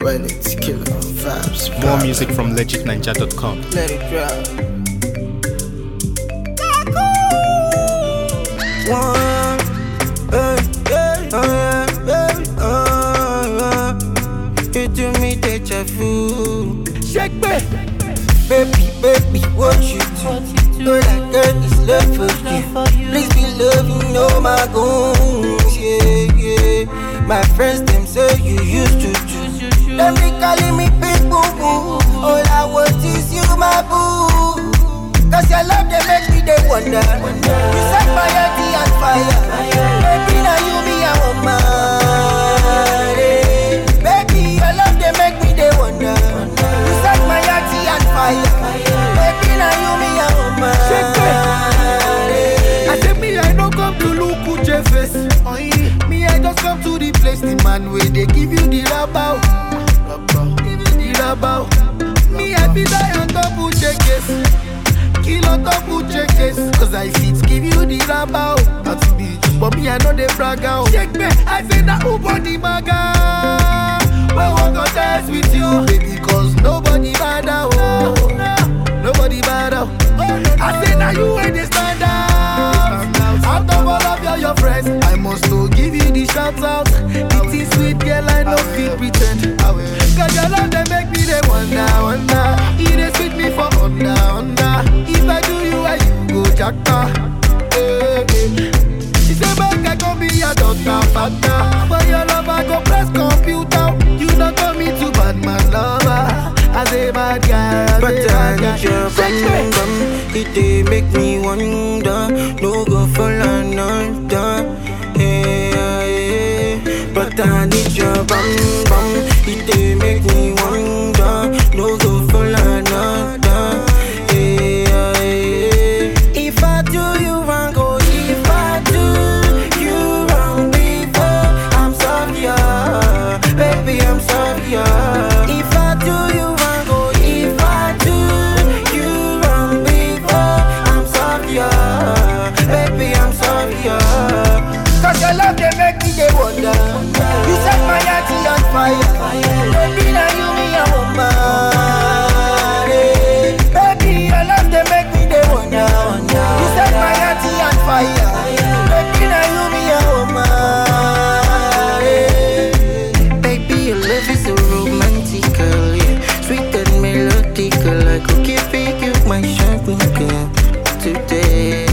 when it's killer vibes. More music from legitninja.com. Let it drop. One, you do me deja vu. Shake me, baby, what you do? Know that girl is love for you. Please be loving all my goons, yeah. My friends them say you used to do. Them be calling me big boo boo. All I want is you, my boo. Cause your love they make me they wonder. You set my heart on fire. Baby now you be a woman. Baby your love they make me they wonder. You set my heart on fire. Baby now you be a woman. I say me I don't come to look who face. Me I just come to the place the man where they give you the rabao. Me I be die on top who checkers. Kill on top who checkers. Cause I fit give you the rabao. Not to be, but me I know they brag out. Check me, I say that who body maga. Well what contest with you, baby, cause nobody bad out. Nobody bad out. I say that you ain't the stand out. Out of all of your friends, I must to give you the shout out. It is sweet, girl, I no feel pretend. Cause your love they make me they wonder. It is sweet me for under. If I do you, I you go jackpot. She say back I can be your daughter, factor. For your love I go press computer. You don't call me to bad man lover. I say bad guy, but I need your bum. It dey make me wonder. No go for another. Yeah. But I need your bum. It dey make me wonder. No go for another. Yeah. If I do you wrong, oh, if I do you wrong before, I'm sorry, baby, I'm sorry. If I do you wrong, oh, if I do you wrong before, I'm sorry, baby, I'm sorry. Cause your love they make me they wonder. You set my heart on fire. Baby now you me a woman. Baby your love they make me they wonder. You set my heart on fire. Baby now you me a woman. Baby your love is so romantical, yeah. Sweet and melodical. I could give you my shining girl today.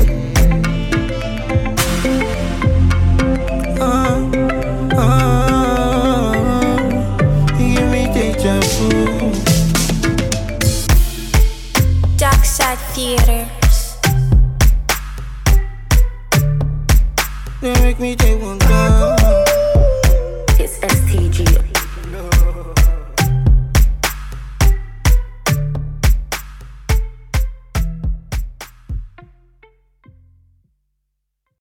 Darkside Theaters. They make me take one go. It's STG.